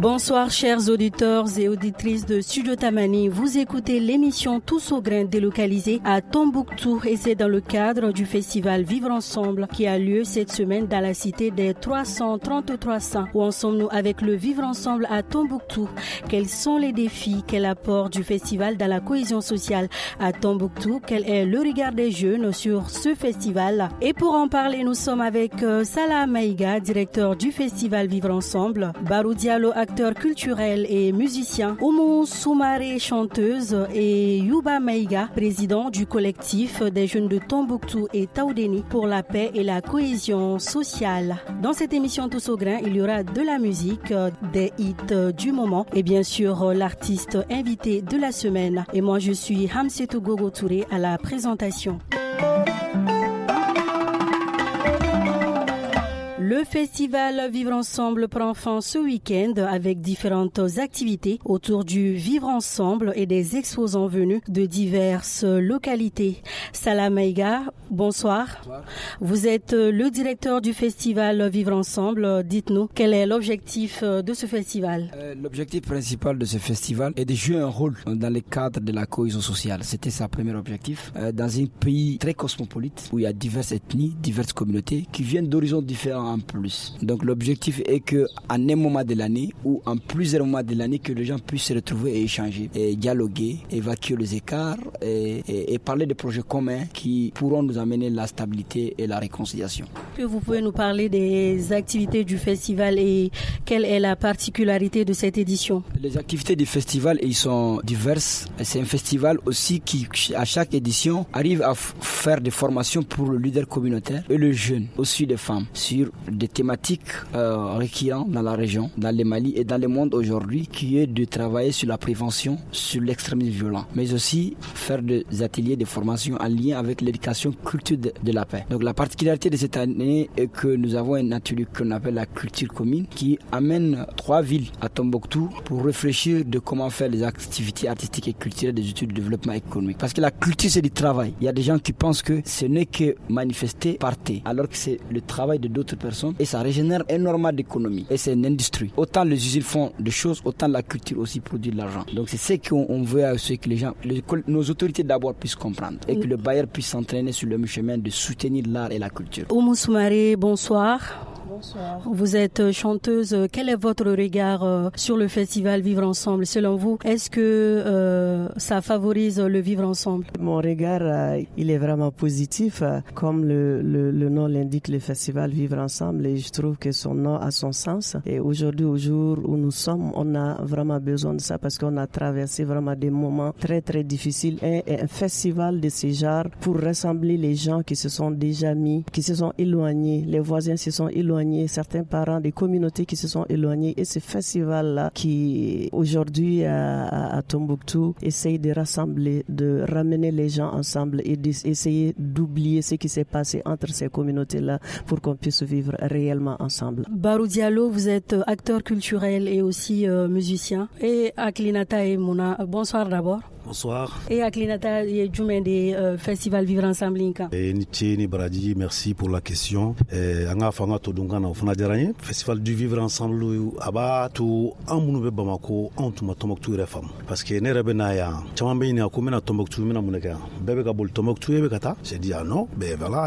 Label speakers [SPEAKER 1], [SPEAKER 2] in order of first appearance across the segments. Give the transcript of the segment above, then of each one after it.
[SPEAKER 1] Bonsoir chers auditeurs et auditrices de Studio Tamani. Vous écoutez l'émission Tous au grain délocalisée à Tombouctou et c'est dans le cadre du festival Vivre Ensemble qui a lieu cette semaine dans la cité des 333 saints. Où en sommes-nous avec le Vivre Ensemble à Tombouctou? Quels sont les défis? Quel apport du festival dans la cohésion sociale à Tombouctou? Quel est le regard des jeunes sur ce festival? Et pour en parler, nous sommes avec Salah Maïga, directeur du festival Vivre Ensemble, Barou Diallo, acteur culturel et musicien, Oumou Soumaré, chanteuse, et Yuba Maïga, président du collectif des jeunes de Tombouctou et Taoudéni pour la paix et la cohésion sociale. Dans cette émission Tous au grain, il y aura de la musique, des hits du moment et bien sûr l'artiste invité de la semaine. Et moi je suis Hamsetou Gogo Touré à la présentation. Le festival Vivre Ensemble prend fin ce week-end avec différentes activités autour du Vivre Ensemble et des exposants venus de diverses localités. Salah Maïga, bonsoir. Bonsoir. Vous êtes le directeur du festival Vivre Ensemble. Dites-nous, quel est l'objectif de ce festival?
[SPEAKER 2] L'objectif principal de ce festival est de jouer un rôle dans le cadre de la cohésion sociale. C'était sa premier objectif. Dans un pays très cosmopolite où il y a diverses ethnies, diverses communautés qui viennent d'horizons différents en plus. Donc l'objectif est que en un moment de l'année ou en plusieurs moments de l'année que les gens puissent se retrouver et échanger, et dialoguer, évacuer les écarts et parler de projets communs qui pourront nous amener la stabilité et la réconciliation.
[SPEAKER 1] Que vous pouvez nous parler des activités du festival et quelle est la particularité de cette édition?
[SPEAKER 2] Les activités du festival, ils sont diverses. C'est un festival aussi qui, à chaque édition, arrive à faire des formations pour le leader communautaire et le jeune, aussi des femmes, sur des thématiques récurrentes dans la région, dans le Mali et dans le monde aujourd'hui, qui est de travailler sur la prévention, sur l'extrémisme violent, mais aussi faire des ateliers de formation en lien avec l'éducation culture de la paix. Donc la particularité de cette année est que nous avons un atelier qu'on appelle la culture commune qui amène 3 villes à Tombouctou pour réfléchir de comment faire les activités artistiques et culturelles des études de développement économique. Parce que la culture c'est du travail. Il y a des gens qui pensent que ce n'est que manifester, partir, alors que c'est le travail de d'autres personnes et ça régénère énormément d'économie et c'est une industrie. Autant les usines font des choses, autant la culture aussi produit de l'argent. Donc c'est ce qu'on veut, ce que les gens, nos autorités d'abord puissent comprendre et que le bailleur puisse s'entraîner sur le chemin de soutenir l'art et la culture.
[SPEAKER 1] Oumou Soumaré, bonsoir. Bonsoir. Vous êtes chanteuse. Quel est votre regard sur le festival Vivre Ensemble? Selon vous, est-ce que ça favorise le vivre ensemble?
[SPEAKER 3] Mon regard, il est vraiment positif. Comme le nom l'indique, le festival Vivre Ensemble, et je trouve que son nom a son sens. Et aujourd'hui, au jour où nous sommes, on a vraiment besoin de ça parce qu'on a traversé vraiment des moments très très difficiles. Et un festival de ce genre pour rassembler les gens qui se sont déjà mis, qui se sont éloignés, les voisins se sont éloignés, certains parents des communautés qui se sont éloignés, et ce festival-là qui aujourd'hui à Tombouctou essaye de rassembler, de ramener les gens ensemble et d'essayer d'oublier ce qui s'est passé entre ces communautés-là pour qu'on puisse vivre réellement ensemble.
[SPEAKER 1] Barou Diallo, vous êtes acteur culturel et aussi musicien. Et Aklinata et Mouna, bonsoir d'abord.
[SPEAKER 4] Bonsoir.
[SPEAKER 1] Et Aklinata et Djoumen des Festival Vivre Ensemble Inca.
[SPEAKER 4] Nitieni Bradi, merci pour la question. Anga fanga to dungana ofana jaranye. Festival du Vivre Ensemble aba to amunu be Bamako antuma Tombouctou refam. Parce que ne rebena ya chamambe ni akumena Tombouctou mina muneka. Bebe ka bol Tombouctou ebe kata. J'ai dit ah non, ben voilà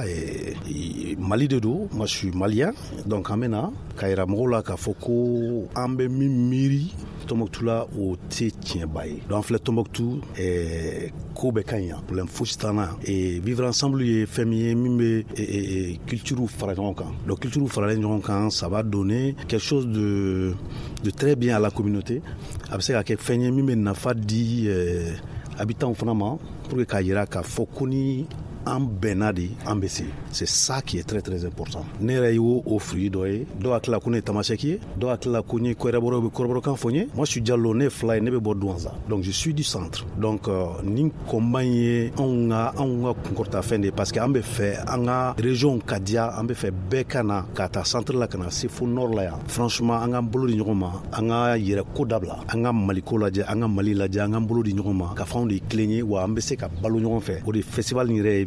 [SPEAKER 4] et Mali de do, moi je suis malien. Donc amena kaira mola ka foko ambe mimiri Tombouctou la o te tien baye. Donc le Tombouctou et Kobe Kanya pour l'infostana et vivre ensemble et famille mime et culture ou fragonkan. Donc culture ou fragonkan, ça va donner quelque chose de très bien à la communauté. Après ça, que famille mime n'a pas dit habitants vraiment pour que Kayira ka fokoni en benadi ambesi. C'est ça qui est très très important. Nereyo offri doye do akla kone tamasheki do akla kone koraboro kan fonye. Moi je suis dialloné fly nebe bodouanza. Donc je suis du centre. Donc nin kombaye onga konkorta fende parce que ambe fait anga région Kadia ambe fait bekana kata centre la kana sifu nord la ya. Franchement anga mbolo di nyoma anga yere kodabla anga maliko la ja anga mali la ja anga mbolo di nyoma ka fond de cligner ou ambe se ka balo nyon fait. Au festival ni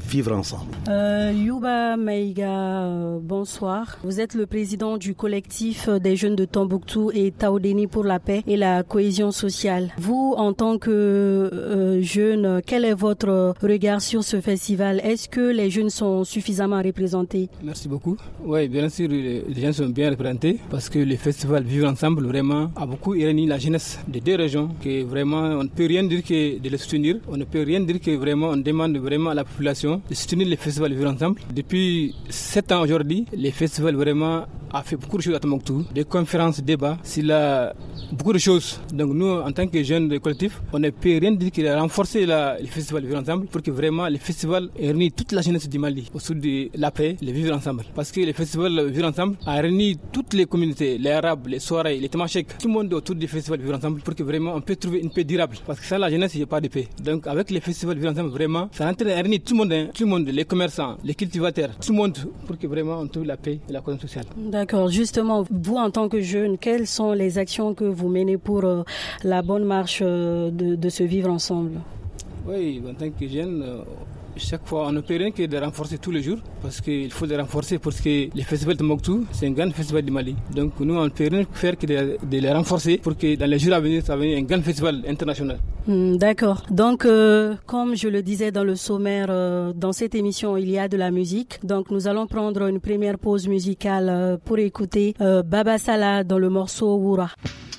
[SPEAKER 4] vivre ensemble.
[SPEAKER 1] Youba Maïga, bonsoir. Vous êtes le président du collectif des jeunes de Tombouctou et Taodéni pour la paix et la cohésion sociale. Vous, en tant que jeune, quel est votre regard sur ce festival? Est-ce que les jeunes sont suffisamment représentés?
[SPEAKER 5] Merci beaucoup. Oui, bien sûr, les jeunes sont bien représentés parce que le festival Vivre Ensemble vraiment a beaucoup réuni la jeunesse des deux régions, que vraiment on ne peut rien dire que de les soutenir. On ne peut rien dire que vraiment on demande vraiment à la population de soutenir le festival Vivre Ensemble. Depuis 7 ans aujourd'hui, le festival vraiment a fait beaucoup de choses à Tombouctou, des conférences, débats, s'il a beaucoup de choses. Donc nous, en tant que jeunes de collectif, on ne peut rien dire qu'il a renforcé le festival Vivre Ensemble pour que vraiment le festival réunit toute la jeunesse du Mali autour de la paix, le Vivre Ensemble. Parce que le festival Vivre Ensemble a réuni toutes les communautés, les Arabes, les Soirées, les Tamashek, tout le monde autour du festival Vivre Ensemble pour que vraiment on peut trouver une paix durable. Parce que sans la jeunesse, il n'y a pas de paix. Donc avec le festival Vivre Ensemble, vraiment, ça a réuni tout le monde, les commerçants, les cultivateurs, tout le monde pour que vraiment on trouve la paix et la cohésion sociale.
[SPEAKER 1] D'accord. Justement, vous en tant que jeune, quelles sont les actions que vous menez pour la bonne marche de ce vivre ensemble?
[SPEAKER 5] Oui, en tant que jeune, chaque fois, on ne peut rien que de renforcer tous les jours parce qu'il faut les renforcer parce que le festival de Tombouctou, c'est un grand festival du Mali. Donc nous, on ne peut rien faire que de les renforcer pour que dans les jours à venir, ça va devenir un grand festival international.
[SPEAKER 1] D'accord. Donc, comme je le disais dans le sommaire, dans cette émission, il y a de la musique. Donc, nous allons prendre une première pause musicale pour écouter Baba Salah dans le morceau Woura.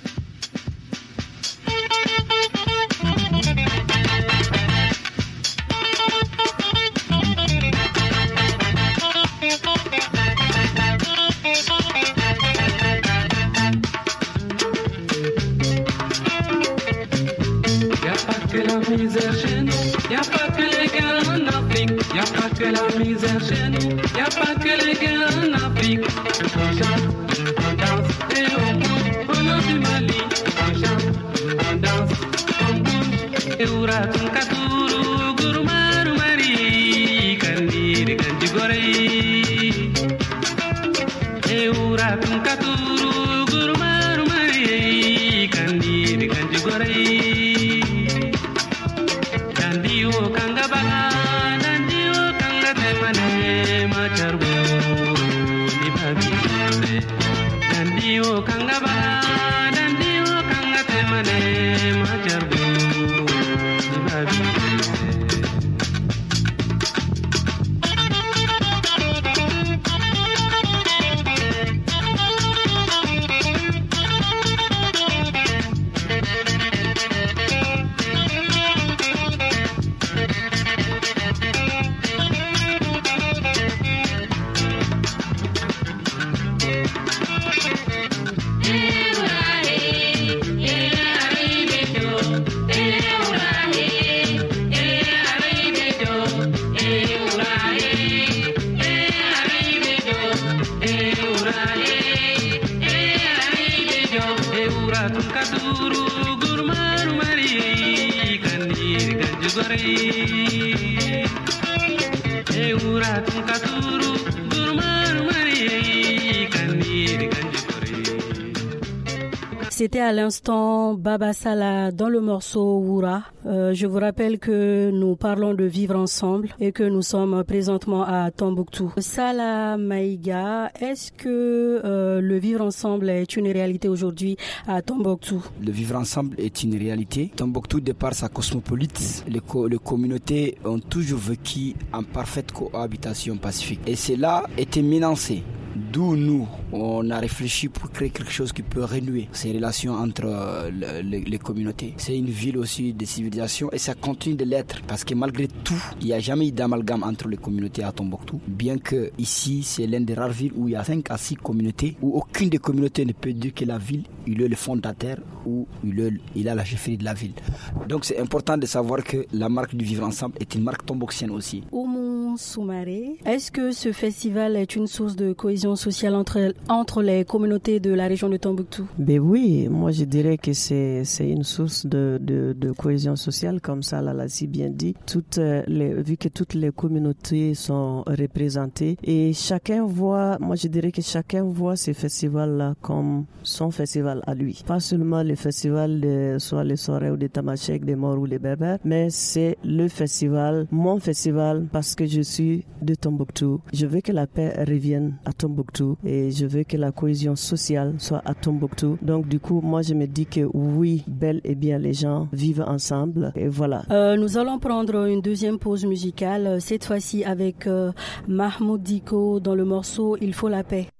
[SPEAKER 6] Misère chez nous, y a pas que les gars en Afrique, y a pas que la misère chez nous, y a pas que les gars en Afrique. On chante, on danse et on bouge, au nom du Mali. On chante, on danse, on bouge, et oura tunkaturu, gurumaru mari, kandir ganjigorei. Et oura tunkaturu, gurumaru mari, kandir ganjigorei.
[SPEAKER 1] C'était à l'instant Baba Salah dans le morceau Woura. Je vous rappelle que nous parlons de vivre ensemble et que nous sommes présentement à Tombouctou. Salah Maïga, est-ce que le vivre ensemble est une réalité aujourd'hui à Tombouctou?
[SPEAKER 2] Le vivre ensemble est une réalité. Tombouctou, de par sa cosmopolite, les communautés ont toujours vécu en parfaite cohabitation pacifique. Et cela était menacé. D'où nous, on a réfléchi pour créer quelque chose qui peut renouer ces relations entre les communautés. C'est une ville aussi de civilisation et ça continue de l'être parce que malgré tout, il n'y a jamais eu d'amalgame entre les communautés à Tombouctou. Bien que ici, c'est l'une des rares villes où il y a 5 à 6 communautés, où aucune des communautés ne peut dire que la ville, il est le fondateur ou il a la chefferie de la ville. Donc c'est important de savoir que la marque du vivre ensemble est une marque tombouctienne aussi.
[SPEAKER 1] Oumou Soumaré, est-ce que ce festival est une source de cohésion sociale entre les communautés de la région de Tombouctou?
[SPEAKER 3] Ben oui, moi je dirais que c'est une source de cohésion sociale, comme ça l'a si bien dit. Vu que toutes les communautés sont représentées et moi je dirais que chacun voit ces festivals-là comme son festival à lui. Pas seulement le festival soit les soirées ou des Tamashek, des Maures ou des Berbères, mais c'est le festival, mon festival, parce que je je suis de Tombouctou. Je veux que la paix revienne à Tombouctou et je veux que la cohésion sociale soit à Tombouctou. Donc du coup, moi je me dis que oui, bel et bien les gens vivent ensemble et voilà.
[SPEAKER 1] Nous allons prendre une deuxième pause musicale, cette fois-ci avec Mahmoud Dicko dans le morceau Il faut la paix.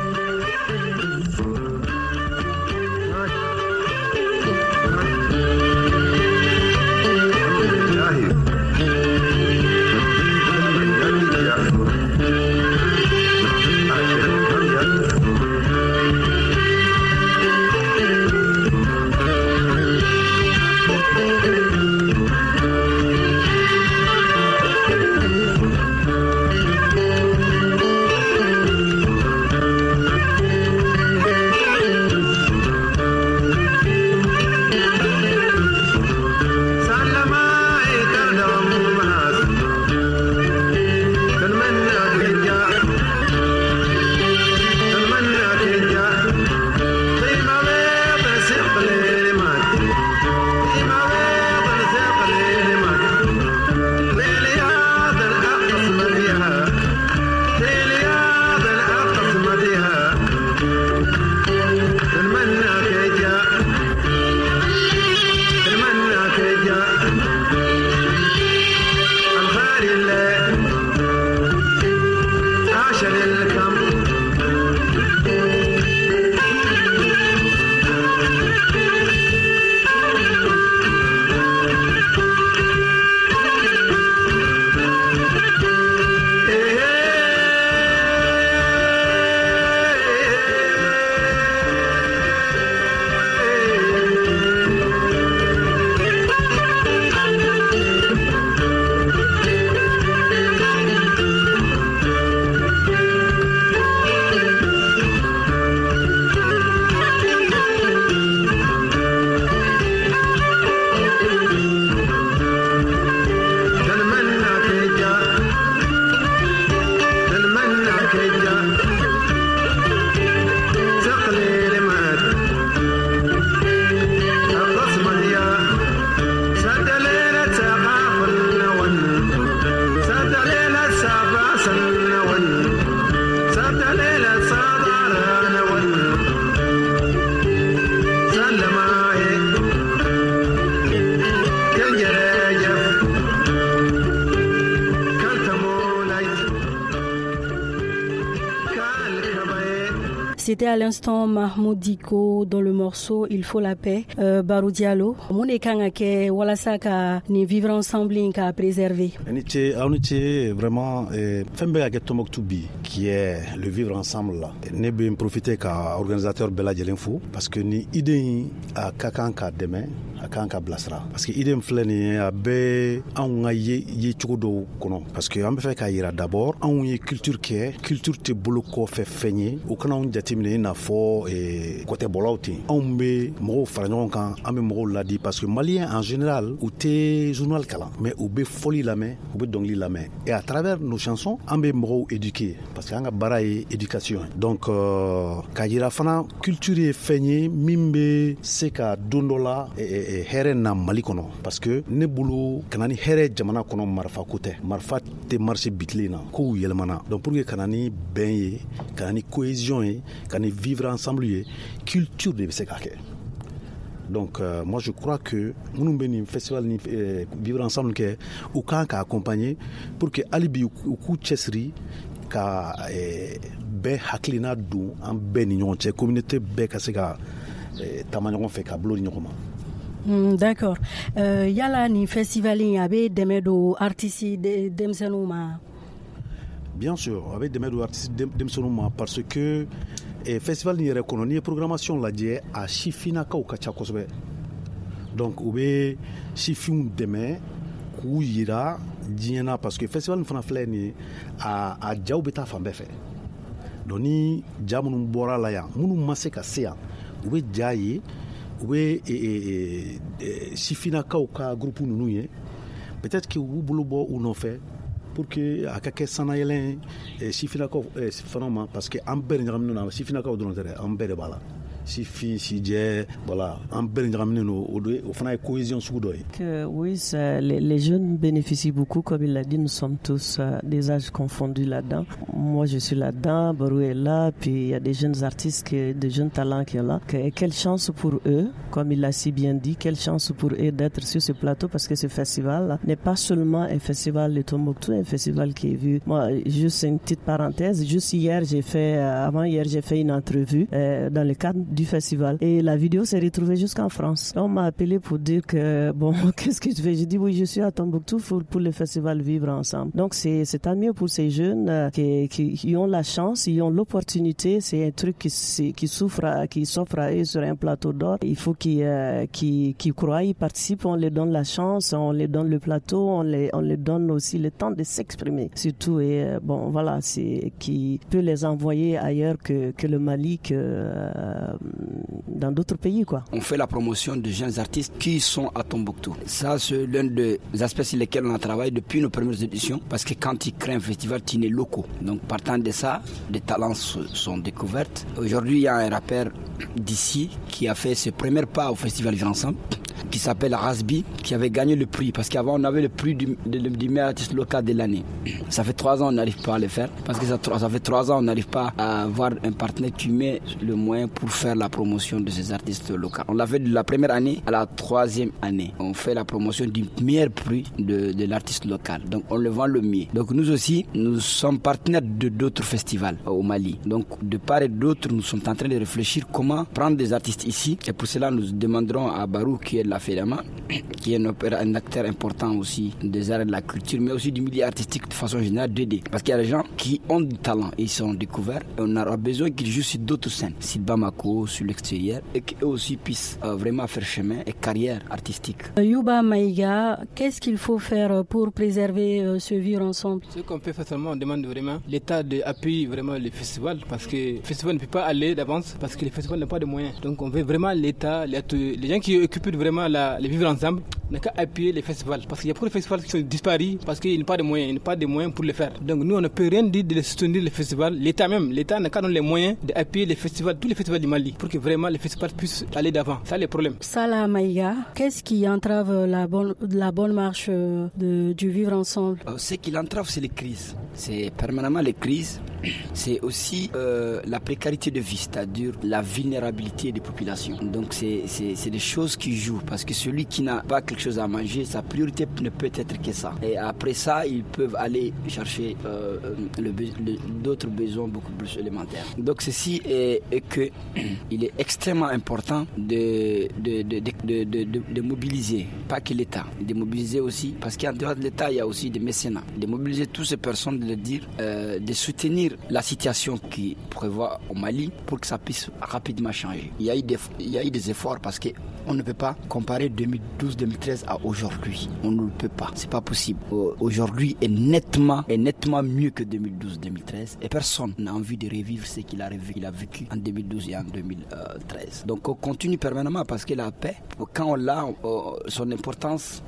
[SPEAKER 1] C'était à l'instant Mahmoud Dicko dans le morceau Il faut la paix. Barou Diallo, mon ekangake wala saka ni vivre ensemble ka préserver.
[SPEAKER 4] Aniche vraiment fembe à Tombouctou qui est le vivre ensemble là. Ne bien profiter ka organisateur Bella Djelenfou parce que ni idée à kakanka demain à kanka blasra parce que idée fleni a be an ye chudo kono parce que am fait ka ira d'abord an ye culture te boloko fait feigner au kana on jatimine na fo et côté bolauti on be mo farañon kan am mo ladi parce que malien en général ou te journal kala mais ou be folie la main ou be dongli la main et à travers nos chansons am be mo éduquer parce que anga baraye éducation donc ka ira fana culture feigner mimbe seka dondola et here na Mali kono parce que ne bulu kanani here jamana kono marfa kote marfa te marché bitlina ko yelemana donc pour que kanani benye kanani cohésion kanani vivre ensemble culture de sekake donc moi je crois que nous beni festival ni vivre ensemble que ou kan ka accompagner pour que alibi ou ku chesri ka be haklina du en beni ñonche communauté be ka sega tamañon fait ka blo ñokoma.
[SPEAKER 1] D'accord. Yala ni festival y avait des médos artistes d'Emsenouma.
[SPEAKER 4] Bien sûr, avec des médos artistes d'Emsenouma parce que festival ni reconnu programmation la die à Chifina ka ou Kachakosbe. Donc oube Chifun demain ku yira diena parce que festival ni fana flé ni a Diaobeta fambe fait. Doni jamunu bora la ya munu maseka sea oube jayi oui Sifina Kauka groupe nous peut-être que vous voulez ou non fait pour que à quelques sanayelen Sifina Kau phénomène parce que Amber n'amène Sifina Kau dans le Amber bala si fi si jɛ voilà an bɛɛ ɲagaminen don o fana ye cohésion sugu dɔ ye.
[SPEAKER 3] Oui, les jeunes bénéficient beaucoup, comme il l'a dit, nous sommes tous des âges confondus là-dedans. Moi je suis là-dedans, Barou est là, puis il y a des jeunes artistes, des jeunes talents qui sont là. Quelle chance pour eux, comme il l'a si bien dit, quelle chance pour eux d'être sur ce plateau, parce que ce festival n'est pas seulement un festival de Tombouctou, un festival qui est vu. Moi, juste une petite parenthèse, juste avant-hier, j'ai fait une entrevue dans le cadre du festival et la vidéo s'est retrouvée jusqu'en France. On m'a appelé pour dire que, bon, qu'est-ce que je fais? J'ai dit oui, je suis à Tombouctou pour le festival Vivre Ensemble. Donc c'est tant mieux pour ces jeunes qui ont la chance, ils ont l'opportunité. C'est un truc qui s'offre à eux sur un plateau d'or. Il faut qu'ils croient, ils participent, on les donne la chance, on les donne le plateau, on les donne aussi le temps de s'exprimer. Surtout, et bon, voilà, c'est qui peut les envoyer ailleurs que le Mali, dans d'autres pays, quoi.
[SPEAKER 2] On fait la promotion de jeunes artistes qui sont à Tombouctou. Ça, c'est l'un des aspects sur lesquels on a travaillé depuis nos premières éditions, parce que quand ils créent un festival, ils sont locaux. Donc, partant de ça, des talents sont découverts. Aujourd'hui, il y a un rappeur d'ici qui a fait ses premiers pas au festival Vivre Ensemble, qui s'appelle Rasbi, qui avait gagné le prix, parce qu'avant on avait le prix du meilleur artiste local de l'année. Ça fait 3 ans on n'arrive pas à le faire, parce que ça fait 3 ans on n'arrive pas à avoir un partenaire qui met le moyen pour faire la promotion de ces artistes locaux. On l'a fait de la première année à la 3e année. On fait la promotion du meilleur prix de l'artiste local. Donc on le vend le mieux. Donc nous aussi, nous sommes partenaires de d'autres festivals au Mali. Donc de part et d'autre, nous sommes en train de réfléchir comment prendre des artistes ici. Et pour cela, nous demanderons à Barou, qui est la FEDAMA, qui est un acteur important aussi des arts et de la culture, mais aussi du milieu artistique de façon générale, d'aider. Parce qu'il y a des gens qui ont du talent et ils sont découverts. Et on aura besoin qu'ils jouent sur d'autres scènes, sur Bamako, sur l'extérieur, et qu'eux aussi puissent vraiment faire chemin et carrière artistique.
[SPEAKER 1] Yuba Maïga, qu'est-ce qu'il faut faire pour préserver ce vivre ensemble? Ce
[SPEAKER 5] qu'on peut faire seulement, on demande vraiment l'État d'appuyer vraiment les festivals, parce que le festival ne peut pas aller d'avance, parce que les festivals n'ont pas de moyens. Donc on veut vraiment l'État, les gens qui occupent vraiment les vivre ensemble, n'a qu'à appuyer les festivals, parce qu'il y a beaucoup de festivals qui sont disparus parce qu'il n'y a pas de moyens, pour le faire. Donc nous on ne peut rien dire de soutenir les festivals. L'État n'a qu'à donner les moyens d'appuyer les festivals, tous les festivals du Mali, pour que vraiment les festivals puissent aller d'avant. Ça le problème.
[SPEAKER 1] Salah Maïga, qu'est-ce qui entrave la bonne marche du vivre ensemble?
[SPEAKER 2] Ce qui l'entrave, c'est les crises. C'est permanemment les crises. C'est aussi la précarité de vie, c'est-à-dire la vulnérabilité des populations. Donc c'est des choses qui jouent, parce que celui qui n'a pas quelque chose à manger, sa priorité ne peut être que ça. Et après ça, ils peuvent aller chercher d'autres besoins beaucoup plus élémentaires. Donc ceci est que il est extrêmement important de mobiliser, pas que l'État, de mobiliser aussi, parce qu'en dehors de l'État, il y a aussi des mécénats, de mobiliser toutes ces personnes, de soutenir la situation qui prévoit au Mali pour que ça puisse rapidement changer. Il y a eu des efforts, parce qu'on ne peut pas comparer 2012-2013 à aujourd'hui. On ne le peut pas, c'est pas possible. Aujourd'hui est nettement mieux que 2012-2013, et personne n'a envie de revivre ce qu'il a vécu en 2012 et en 2013. Donc on continue permanemment, parce que la paix, quand on l'a, son importance,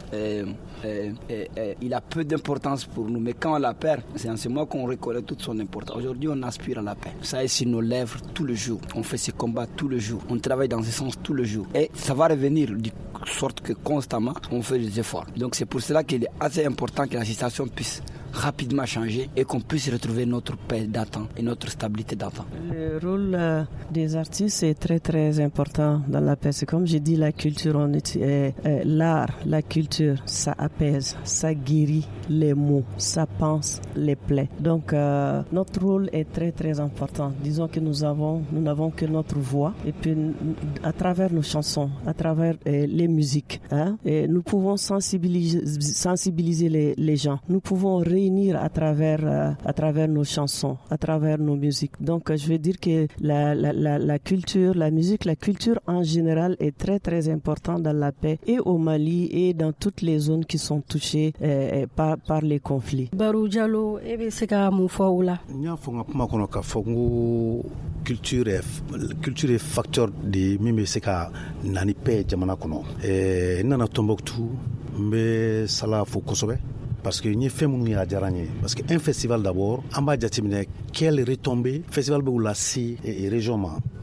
[SPEAKER 2] il a peu d'importance pour nous, mais quand on la perd, c'est en ce moment qu'on reconnaît toute son importance. Aujourd'hui, on aspire à la paix. Ça est sur nos lèvres tout le jour. On fait ces combats tout le jour. On travaille dans ce sens tout le jour. Et ça va revenir de sorte que constamment, on fait des efforts. Donc c'est pour cela qu'il est assez important que la situation puisse rapidement changer et qu'on puisse retrouver notre paix d'antan et notre stabilité d'antan.
[SPEAKER 3] Le rôle des artistes est très très important dans la paix. C'est comme j'ai dit, la culture, l'art, la culture, ça apaise, ça guérit les maux, ça pense les plaies. Donc notre rôle est très très important. Disons que nous n'avons que notre voix, et puis à travers nos chansons, à travers les musiques, et nous pouvons sensibiliser les gens. Nous pouvons réunir à travers nos chansons, à travers nos musiques. Donc je veux dire que la culture, la musique, la culture en général est très très importante dans la paix, et au Mali et dans toutes les zones qui sont touchées par les conflits.
[SPEAKER 1] Barou Diallo, c'est ka mun fɔ o la?
[SPEAKER 4] N y'a fɔ n ka kuma kɔnɔ k'a fɔ ko culture est facteur de min bɛ se ka na ni paix jamana kɔnɔ. N nana Tombouctou, n bɛ Sala fo kosɛbɛ, parce que ni fɛn minnu y'a diyara n ye, parce que un festival d'abord an b'a jateminɛ quelle retombée festival bɛ u lase région ma.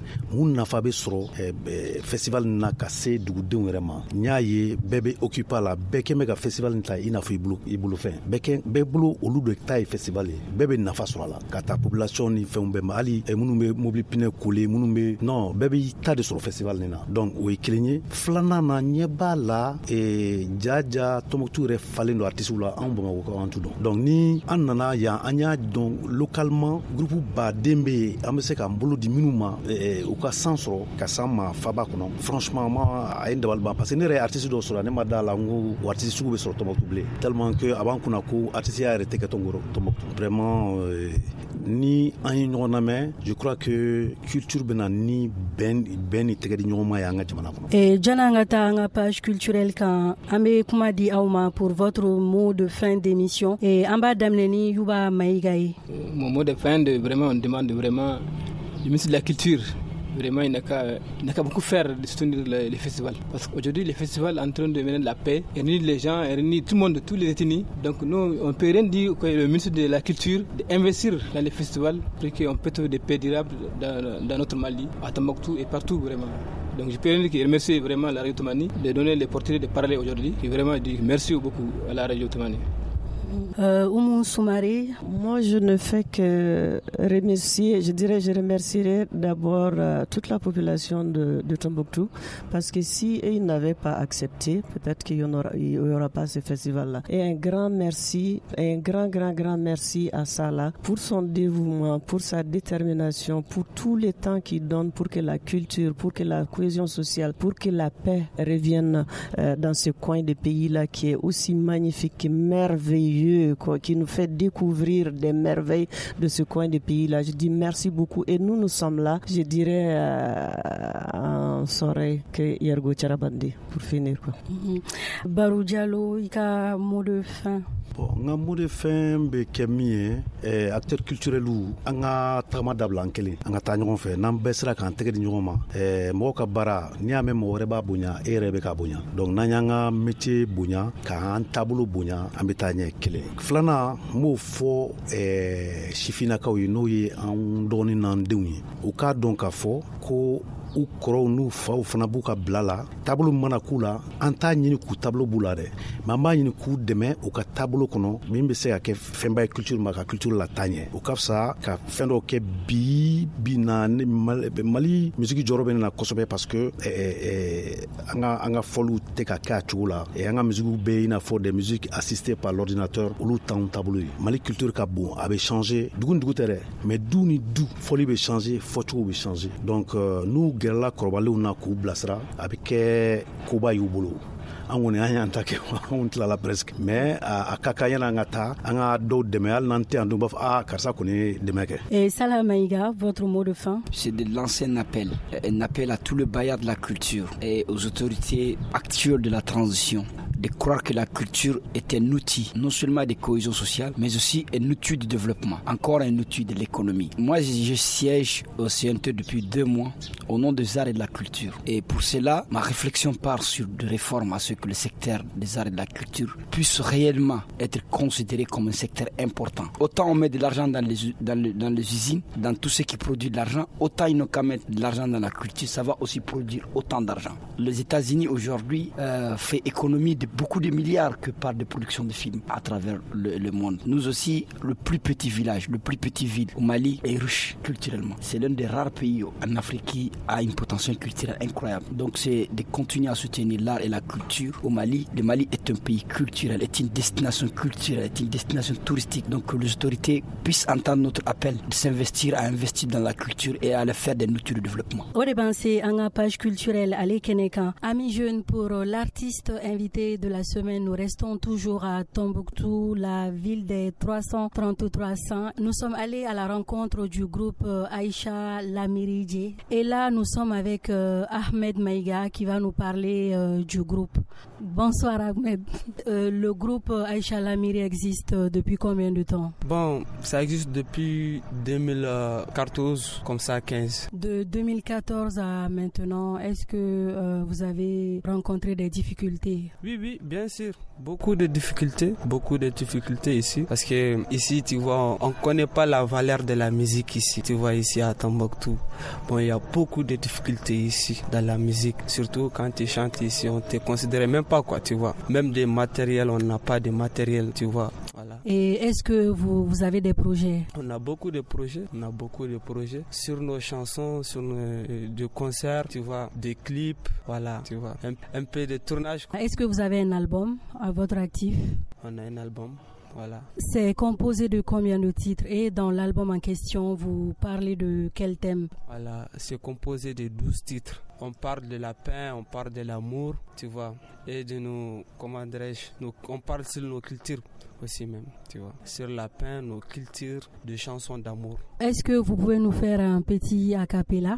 [SPEAKER 4] mun nafa bɛ sɔrɔ festival na ka se dugudenw yɛrɛ ma n y'a ye bɛɛ bɛ occuper la bɛɛ kɛn bɛ ka festival ta i n'a fɔ i bolo fɛn bɛɛ bolo olu de ta ye festival ye bɛɛ bɛ nafa sɔrɔ a la ka taa population ni fɛnw bɛɛ ma hali minnu bɛ mobili pinɛ kole minnu bɛ non bɛɛ bɛ ta de sɔrɔ festival nin na donc o ye kelen ye filanan na ɲɛ b'a la jaja Tombouctou yɛrɛ falen don artistes la anw Bamakɔ an t'u dɔn donc ni an nana yan an y'a dɔn localement groupe baden bɛ yen an bɛ se k'an bolo di minnu ma u ka san sɔrɔ ka san ma faba kɔnɔ franchement a ye dabali ban parce que ne yɛrɛ ye artiste dɔw sɔrɔ ne ma da la n ko artiste sugu bɛ sɔrɔ Tombouctou bilen tellement que a b'an kunna ko artiste yɛrɛ tɛ kɛ Tombouctou vraiment ni an ye ɲɔgɔn lamɛn je crois que culture bɛna ni bɛn ni tɛgɛ di ɲɔgɔn ma ye an ka jamana kɔnɔ.
[SPEAKER 1] Jana an ka taa an ka page culturelle kan an bɛ kuma di aw ma pour votre mot de fin d'émission an b'a daminɛ ni Yuba Maïga ye.
[SPEAKER 5] Mon mot de fin vraiment on demande vraiment le ministre de la culture. Vraiment, il n'a qu'à beaucoup faire de soutenir les festivals. Parce qu'aujourd'hui, les festivals sont en train de mener de la paix, et réunir les gens, et réunir tout le monde de tous les ethnies. Donc nous, on ne peut rien dire que le ministre de la Culture d'investir dans les festivals pour qu'on puisse trouver des paix durables dans notre Mali, à Tombouctou et partout vraiment. Donc je peux rien dire que remercier vraiment la Radio Toumani de donner l'opportunité de parler aujourd'hui. Et vraiment dire merci beaucoup à la Radio Toumani.
[SPEAKER 1] Oumou Soumaré.
[SPEAKER 3] Moi, je ne fais que remercier, je remercierai d'abord toute la population de Tombouctou, parce que si ils n'avaient pas accepté, peut-être qu'il n'y aura pas ce festival-là. Et un grand merci, un grand merci à Salah pour son dévouement, pour sa détermination, pour tout le temps qu'il donne pour que la culture, pour que la cohésion sociale, pour que la paix revienne dans ce coin de pays-là qui est aussi magnifique, merveilleux, qui nous fait découvrir des merveilles de ce coin de pays-là. Je dis merci beaucoup et nous sommes là. Je dirais en soirée que Yergo Charabandi pour finir.
[SPEAKER 1] Barou Diallo, il y a un mot de fin.
[SPEAKER 4] Bon, un mot de fin, c'est acteurs culturels ou un trama d'ablan kelen, un tanyon fait, n'en baissera qu'un tege d'ignorement. Moka bara, n'y a même moreba bunya, et rebeka bunya. Donc, n'ayanga métier bunya, qu'un tableau bunya, un bétanier kelen. Flana, mo fo, chifina kawi noye, en donné n'en déuni. Au cas donc à fo, ko u kɔrɔw n'u faw fana b'u ka bila la taabolo mana k'u la an t'a ɲini k'u taabolo b'u la dɛ mais an b'a ɲini k'u dɛmɛ u ka taabolo kɔnɔ min bɛ se ka kɛ fɛnba ye culture ma ka culture la taa ɲɛ o ka fisa ka fɛn dɔw kɛ bi na Mali musique jɔyɔrɔ bɛ ne na kosɛbɛ parce que an ka fɔliw tɛ ka kɛ a cogo la an ka musique bɛ i n'a fɔ des musiques assistées par l'ordinateur olu t'anw taabolo ye Mali culture ka bon a bɛ changer dugu ni dugu tɛ dɛ mais du ni du fɔli bɛ changer fɔcogo bɛ changer donc nous gɛrɛla kɔrɔbalenw na k'u bilasira a bɛ kɛ koba y'u bolo an kɔni an y'an ta kɛ anw tilala presque mais a ka kan yana an ka taa an ka dɔw dɛmɛ hali n'an tɛ yan dun b'a fɔ karisa kɔni ye dɛmɛ kɛ.
[SPEAKER 1] Et Salah Maïga, votre mot de fin?
[SPEAKER 2] C'est de lancer un appel à tout le bailleur de la culture et aux autorités actuelles de la transition de croire que la culture est un outil non seulement de cohésion sociale mais aussi un outil de développement, encore un outil de l'économie. Moi je siège au CNT depuis 2 mois au nom des arts et de la culture et pour cela ma réflexion part sur des réformes à ce que le secteur des arts et de la culture puisse réellement être considéré comme un secteur important. Autant on met de l'argent dans les usines, dans tout ce qui produit de l'argent, autant ils n'ont qu'à mettre de l'argent dans la culture, ça va aussi produire autant d'argent. Les États-Unis aujourd'hui font économie de beaucoup de milliards que par des productions de films à travers le monde. Nous aussi, le plus petit village, le plus petit ville au Mali est riche culturellement. C'est l'un des rares pays en Afrique qui a une potentiel culturel incroyable. Donc c'est de continuer à soutenir l'art et la culture au Mali. Le Mali est un pays culturel, est une destination culturelle, est une destination touristique. Donc que les autorités puissent entendre notre appel de s'investir, à investir dans la culture et à le faire des outils de développement.
[SPEAKER 1] On repenser à la page culturelle à l'Ekeneka. Amis jeunes, pour l'artiste invité de la semaine, nous restons toujours à Tombouctou, la ville des 333 saints. Nous sommes allés à la rencontre du groupe Aïcha Lamiridje. Et là, nous sommes avec Ahmed Maïga qui va nous parler du groupe. Bonsoir Ahmed. Le groupe Aïcha Lamiri existe depuis combien de temps?
[SPEAKER 7] Bon, ça existe depuis 2014, comme ça 15.
[SPEAKER 1] De 2014 à maintenant, est-ce que vous avez rencontré des difficultés?
[SPEAKER 7] Oui, Oui, bien sûr. Beaucoup de difficultés ici. Parce que ici, tu vois, on connaît pas la valeur de la musique ici. Tu vois, ici à Tombouctou. Bon, il y a beaucoup de difficultés ici dans la musique. Surtout quand tu chantes ici, on te considère même pas quoi, tu vois. Même des matériels, on n'a pas de matériel, tu vois. Voilà.
[SPEAKER 1] Et est-ce que vous avez des projets?
[SPEAKER 7] On a beaucoup de projets sur nos chansons, sur des concerts, tu vois, des clips, voilà, tu vois, un peu de tournage.
[SPEAKER 1] Est-ce que vous avez un album à votre actif?
[SPEAKER 7] On a un album. Voilà.
[SPEAKER 1] C'est composé de combien de titres? Et dans l'album en question, vous parlez de quel thème?
[SPEAKER 7] Voilà, c'est composé de 12 titres. On parle de la paix, on parle de l'amour, tu vois, et de nos, comment dirais-je, on parle sur nos cultures aussi même, tu vois, sur la paix, nos cultures de chansons d'amour.
[SPEAKER 1] Est-ce que vous pouvez nous faire un petit a cappella?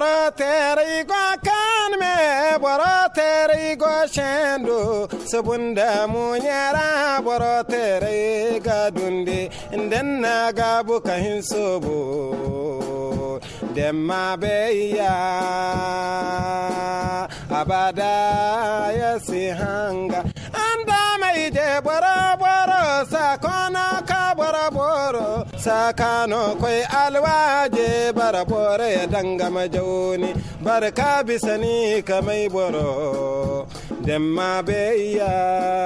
[SPEAKER 8] Demma beya abada yasihanga anda maide bora bora sakona ka bora boro sakano koi alwaje bara bora ya danga majoni barka bisani kamai boro demma beya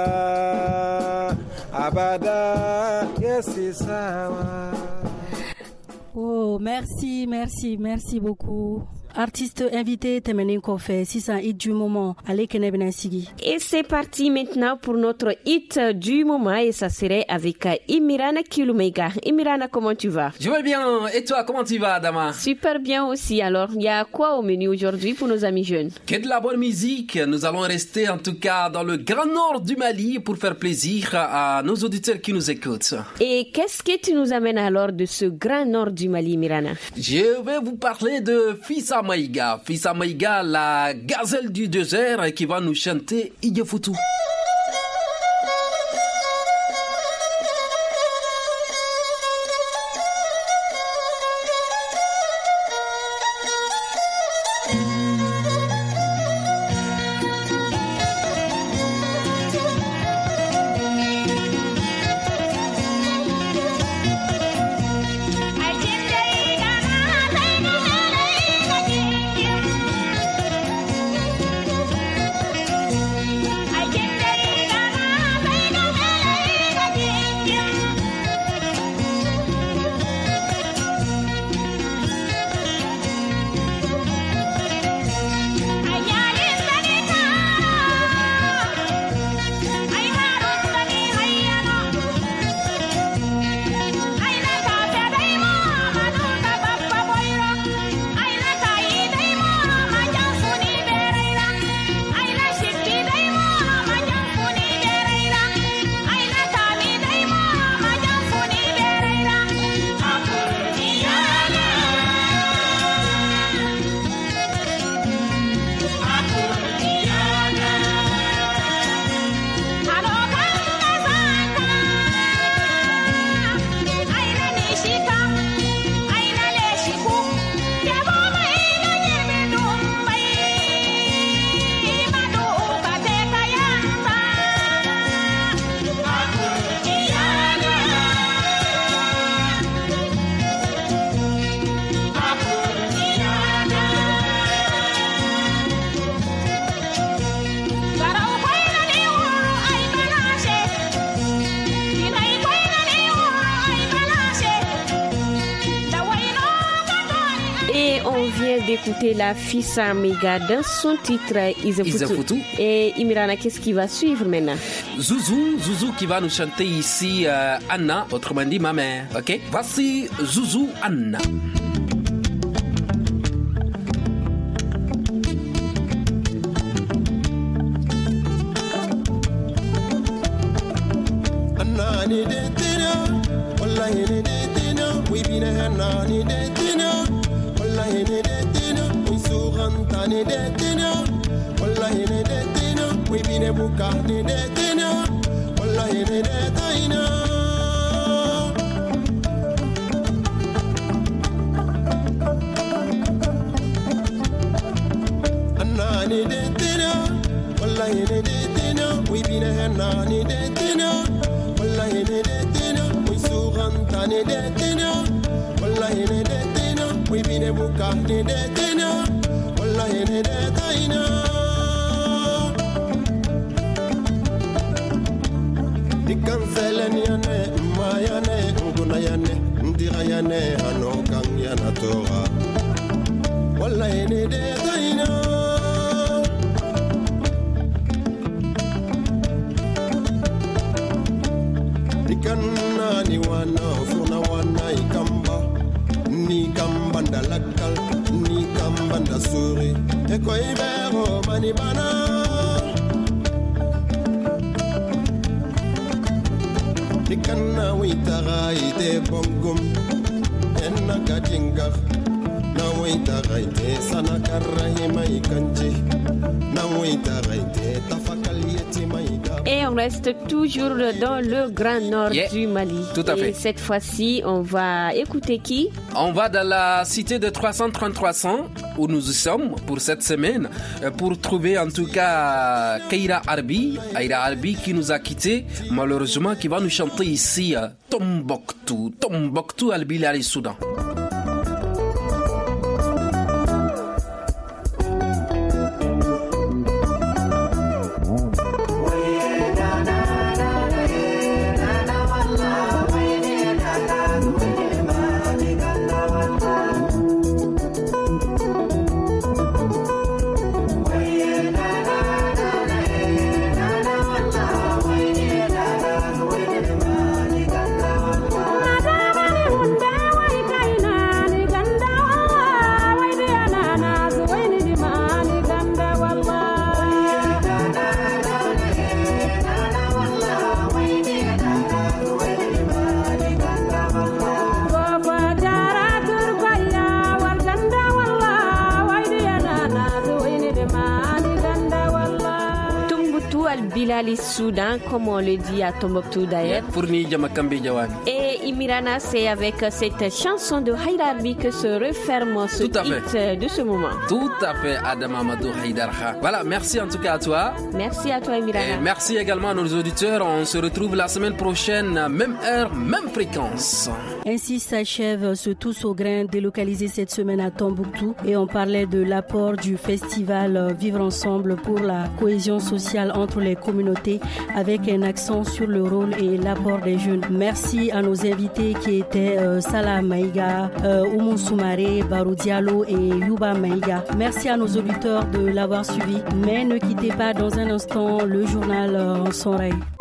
[SPEAKER 8] abada yasisawa.
[SPEAKER 1] Oh, merci beaucoup. Artiste invité, Temenin Kofé, 600 hits du moment. Allez, Kenebena Sigi.
[SPEAKER 9] Et c'est parti maintenant pour notre hit du moment et ça serait avec Imirana Kilumega. Imirana, comment tu vas?
[SPEAKER 10] Je vais bien. Et toi, comment tu vas, Adama?
[SPEAKER 9] Super bien aussi. Alors, il y a quoi au menu aujourd'hui pour nos amis jeunes?
[SPEAKER 10] Que de la bonne musique. Nous allons rester en tout cas dans le grand nord du Mali pour faire plaisir à nos auditeurs qui nous écoutent.
[SPEAKER 9] Et qu'est-ce que tu nous amènes alors de ce grand nord du Mali, Imirana?
[SPEAKER 10] Je vais vous parler de Fissa Maïga, la gazelle du désert qui va nous chanter Igefutu.
[SPEAKER 9] D'écouter la Fissa Maïga dans son titre Izefutu. Et Imirana, qu'est-ce qui va suivre maintenant?
[SPEAKER 10] Zouzou qui va nous chanter ici Anna, autrement dit ma mère. Ok, voici Zouzou Anna.
[SPEAKER 8] Ni detina, wallahi ni detina, we bine buka ni detina, wallahi ni detina. Anna ni detina, wallahi ni detina, we bine Nikana ni detina, wallahi ni detina, we suranta ni detina, wallahi ni detina, we bine buka ni detina, wallahi ni detina. Dikan selen yane, mayane, nguna yane, ndira yane, hanokan yana tora, wallahi ni detina. Nikanna ni wana funa wana ikamba ni kamba ndalakal ni kamba ndasuri eko ibero mani bana Nikanna witara ite bongum enna kadingar na witara ite sana karahima ikanji na witara ite tafakal yetima.
[SPEAKER 9] Et on reste toujours dans le Grand Nord du Mali.
[SPEAKER 10] Tout à fait.
[SPEAKER 9] Et cette fois-ci, on va écouter qui?
[SPEAKER 10] On va dans la cité de 333 où nous sommes pour cette semaine pour trouver en tout cas Aïra Arbi qui nous a quittés malheureusement, qui va nous chanter ici Tombouctou al-Bilali Soudan.
[SPEAKER 9] Bilali Soudan, comme on le dit à Tombouctou d'ailleurs. Et Imirana, c'est avec cette chanson de Aïra Arbi que se referme ce hit de ce moment.
[SPEAKER 10] Tout à fait, Adam Amadou Haïdarha. Voilà, merci en tout cas à toi.
[SPEAKER 9] Merci à toi, Imirana.
[SPEAKER 10] Et merci également à nos auditeurs. On se retrouve la semaine prochaine, même heure, même fréquence.
[SPEAKER 1] Ainsi s'achève ce Tous au grain délocalisé cette semaine à Tombouctou. Et on parlait de l'apport du festival Vivre Ensemble pour la cohésion sociale entre les communautés avec un accent sur le rôle et l'apport des jeunes. Merci à nos invités qui étaient Salah Maïga, Oumou Soumaré, Barou Diallo et Yuba Maïga. Merci à nos auditeurs de l'avoir suivi. Mais ne quittez pas dans un instant le journal en son règle.